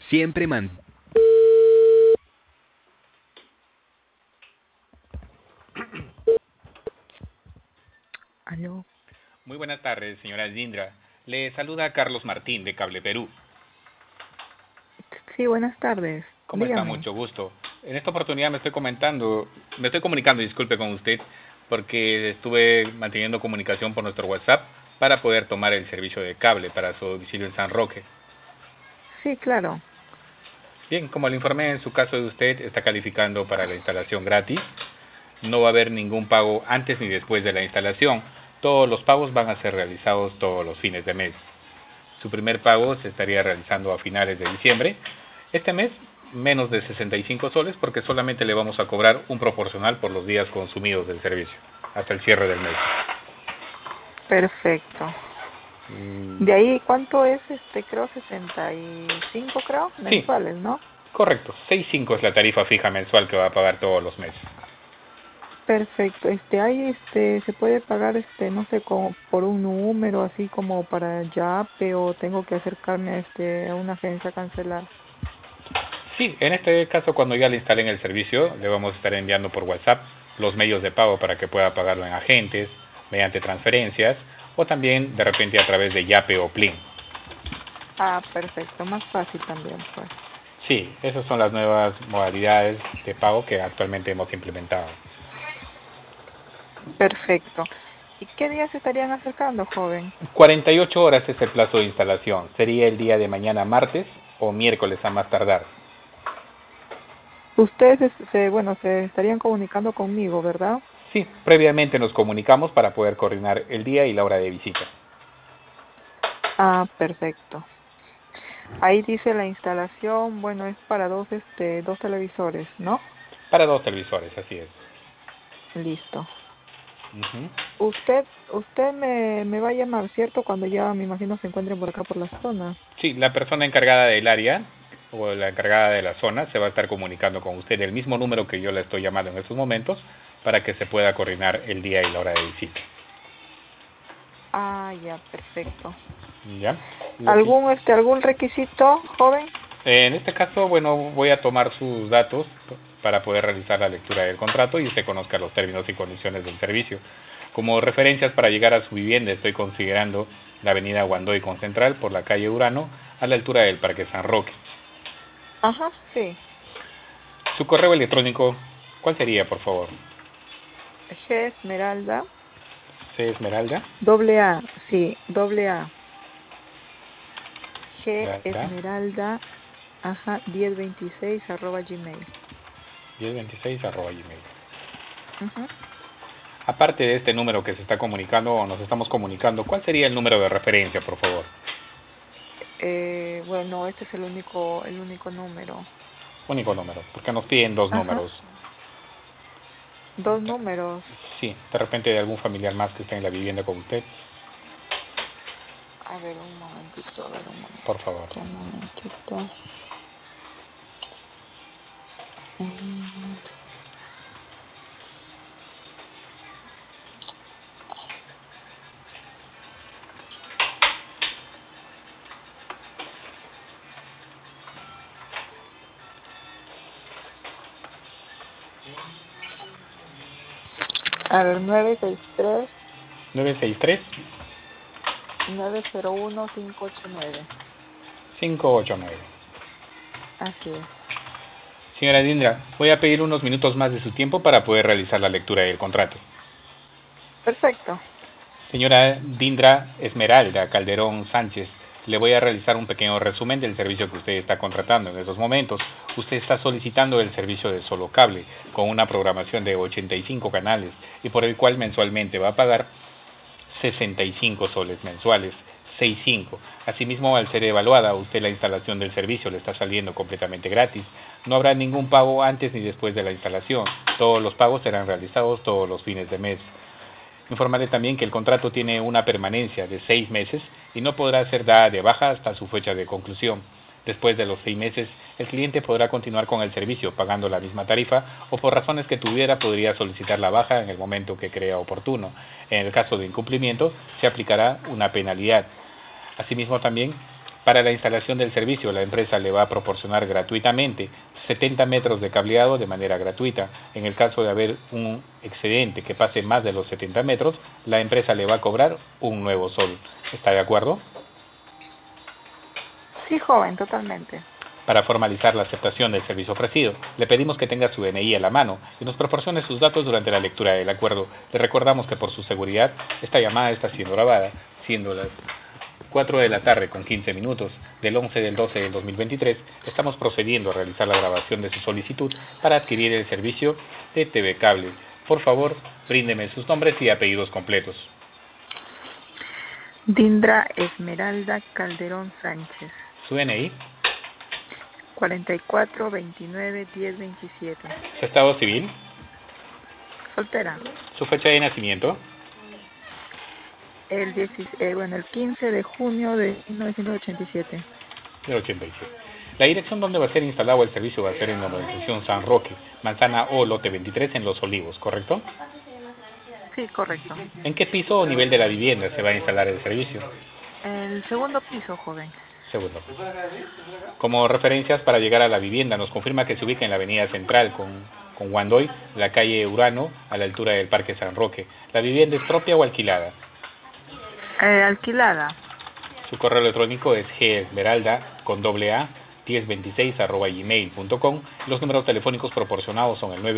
Siempre man... Aló. Muy buenas tardes, señora Dindra. Le saluda Carlos Martín, de Cable Perú. Sí, buenas tardes. ¿Cómo está? Dígame. Mucho gusto. En esta oportunidad me estoy comunicando, disculpe, con usted, porque estuve manteniendo comunicación por nuestro WhatsApp para poder tomar el servicio de cable para su domicilio en San Roque. Sí, claro. Bien, como le informé, en su caso de usted está calificando para la instalación gratis. No va a haber ningún pago antes ni después de la instalación. Todos los pagos van a ser realizados todos los fines de mes. Su primer pago se estaría realizando a finales de diciembre. Este mes, menos de 65 soles, porque solamente le vamos a cobrar un proporcional por los días consumidos del servicio, hasta el cierre del mes. Perfecto. De ahí, ¿cuánto es? Creo 65, creo, Sí, mensuales, ¿no? correcto. 6.5 es la tarifa fija mensual que va a pagar todos los meses. Perfecto. Ahí, se puede pagar, no sé, como por un número, así como para Yape, o tengo que acercarme a una agencia a cancelar. Sí, en este caso, cuando ya le instalen el servicio, le vamos a estar enviando por WhatsApp los medios de pago para que pueda pagarlo en agentes, mediante transferencias, o también de repente a través de Yape o Plin. Ah, perfecto. Más fácil también, pues. Sí, esas son las nuevas modalidades de pago que actualmente hemos implementado. Perfecto. ¿Y qué días se estarían acercando, joven? 48 horas es el plazo de instalación. Sería el día de mañana martes o miércoles a más tardar. Ustedes, se estarían comunicando conmigo, ¿verdad? Sí, previamente nos comunicamos para poder coordinar el día y la hora de visita. Ah, perfecto. Ahí dice la instalación, bueno, es para dos televisores, ¿no? Para 2 televisores, así es. Listo. Uh-huh. Usted me va a llamar, ¿cierto? Cuando ya, me imagino, se encuentren por acá por la zona. Sí, la persona encargada del área o la encargada de la zona se va a estar comunicando con usted el mismo número que yo le estoy llamando en estos momentos para que se pueda coordinar el día y la hora de visita. Ah, ya, perfecto. ¿Ya? ¿Algún requisito, joven? En este caso, bueno, voy a tomar sus datos para poder realizar la lectura del contrato y usted conozca los términos y condiciones del servicio. Como referencias para llegar a su vivienda estoy considerando la avenida Guandoy con Central por la calle Urano a la altura del Parque San Roque. Ajá, sí. Su correo electrónico, ¿cuál sería, por favor? G Esmeralda. C Esmeralda. Doble A, sí, doble A. G ¿Verdad? Esmeralda, ajá, 1026 @gmail. 1026@gmail. Ujú. Aparte de este número que se está comunicando o nos estamos comunicando, ¿cuál sería el número de referencia, por favor? Bueno, este es el único número. Único número, porque nos piden 2 Ajá, números. 2 números. Sí, de repente de algún familiar más que esté en la vivienda con usted, A ver, un momentito, por favor. un momentito. Mm, A ver, 963 963 901 589. 589. Así es. Señora Dindra, voy a pedir unos minutos más de su tiempo para poder realizar la lectura del contrato. Perfecto. Señora Dindra Esmeralda Calderón Sánchez, le voy a realizar un pequeño resumen del servicio que usted está contratando en estos momentos. Usted está solicitando el servicio de solo cable, con una programación de 85 canales, y por el cual mensualmente va a pagar 65 soles mensuales, 6.5. Asimismo, al ser evaluada, usted la instalación del servicio le está saliendo completamente gratis. No habrá ningún pago antes ni después de la instalación. Todos los pagos serán realizados todos los fines de mes. Informarle también que el contrato tiene una permanencia de 6 meses y no podrá ser dada de baja hasta su fecha de conclusión. Después de los 6 meses, el cliente podrá continuar con el servicio pagando la misma tarifa o por razones que tuviera podría solicitar la baja en el momento que crea oportuno. En el caso de incumplimiento, se aplicará una penalidad. Asimismo también Para la instalación del servicio, la empresa le va a proporcionar gratuitamente 70 metros de cableado de manera gratuita. En el caso de haber un excedente que pase más de los 70 metros, la empresa le va a cobrar un nuevo sol. ¿Está de acuerdo? Sí, joven, totalmente. Para formalizar la aceptación del servicio ofrecido, le pedimos que tenga su DNI a la mano y nos proporcione sus datos durante la lectura del acuerdo. Le recordamos que por su seguridad, esta llamada está siendo grabada, siendo las 4 de la tarde con 15 minutos del 11 del 12 del 2023, estamos procediendo a realizar la grabación de su solicitud para adquirir el servicio de TV Cable. Por favor, bríndeme sus nombres y apellidos completos. Dindra Esmeralda Calderón Sánchez. Su DNI. 44 29 10 27. Su estado civil. Soltera. Su fecha de nacimiento. El 15 de junio de 1987. Del 87. La dirección donde va a ser instalado el servicio va a ser en la urbanización San Roque, Manzana O, lote 23 en Los Olivos, ¿correcto? Sí, correcto. ¿En qué piso o nivel de la vivienda se va a instalar el servicio? El segundo piso, joven. Segundo. Como referencias para llegar a la vivienda, nos confirma que se ubica en la avenida Central con Guandoy, la calle Urano, a la altura del Parque San Roque. ¿La vivienda es propia o alquilada? Alquilada. Su correo electrónico es gesmeralda1026@gmail.com. Los números telefónicos proporcionados son el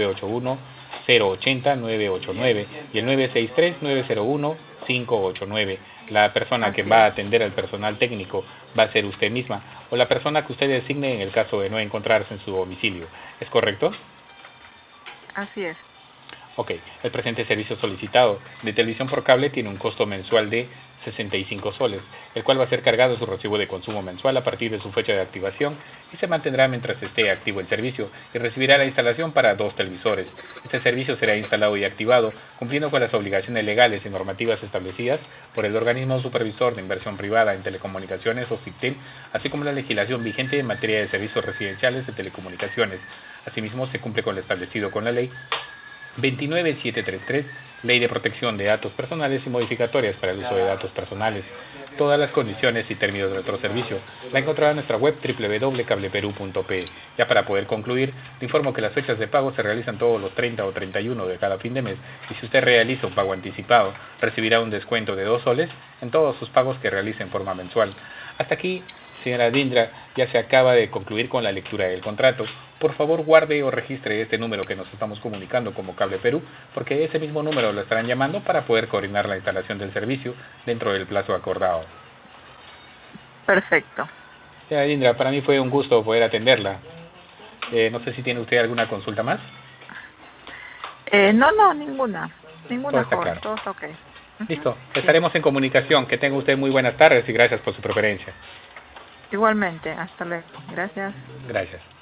981-080-989 y el 963-901-589. La persona que va a atender al personal técnico va a ser usted misma o la persona que usted designe en el caso de no encontrarse en su domicilio. ¿Es correcto? Así es. Ok, el presente servicio solicitado de televisión por cable tiene un costo mensual de 65 soles, el cual va a ser cargado su recibo de consumo mensual a partir de su fecha de activación y se mantendrá mientras esté activo el servicio y recibirá la instalación para 2 televisores. Este servicio será instalado y activado cumpliendo con las obligaciones legales y normativas establecidas por el organismo supervisor de inversión privada en telecomunicaciones o SICTEM, así como la legislación vigente en materia de servicios residenciales de telecomunicaciones. Asimismo, se cumple con lo establecido con la ley 29733, Ley de Protección de Datos Personales y modificatorias para el uso de datos personales. Todas las condiciones y términos de nuestro servicio la encontrará en nuestra web www.cableperu.pe. Ya para poder concluir, le informo que las fechas de pago se realizan todos los 30 o 31 de cada fin de mes y si usted realiza un pago anticipado, recibirá un descuento de 2 soles en todos sus pagos que realice en forma mensual. Hasta aquí, señora Dindra, ya se acaba de concluir con la lectura del contrato. Por favor, guarde o registre este número que nos estamos comunicando como Cable Perú, porque ese mismo número lo estarán llamando para poder coordinar la instalación del servicio dentro del plazo acordado. Perfecto. Señora Dindra, para mí fue un gusto poder atenderla. No sé si tiene usted alguna consulta más. No, ninguna. Ninguna, Todo está joven. claro. Todo está ok. Listo, estaremos en comunicación. Que tenga usted muy buenas tardes y gracias por su preferencia. Igualmente. Hasta luego. Gracias. Gracias.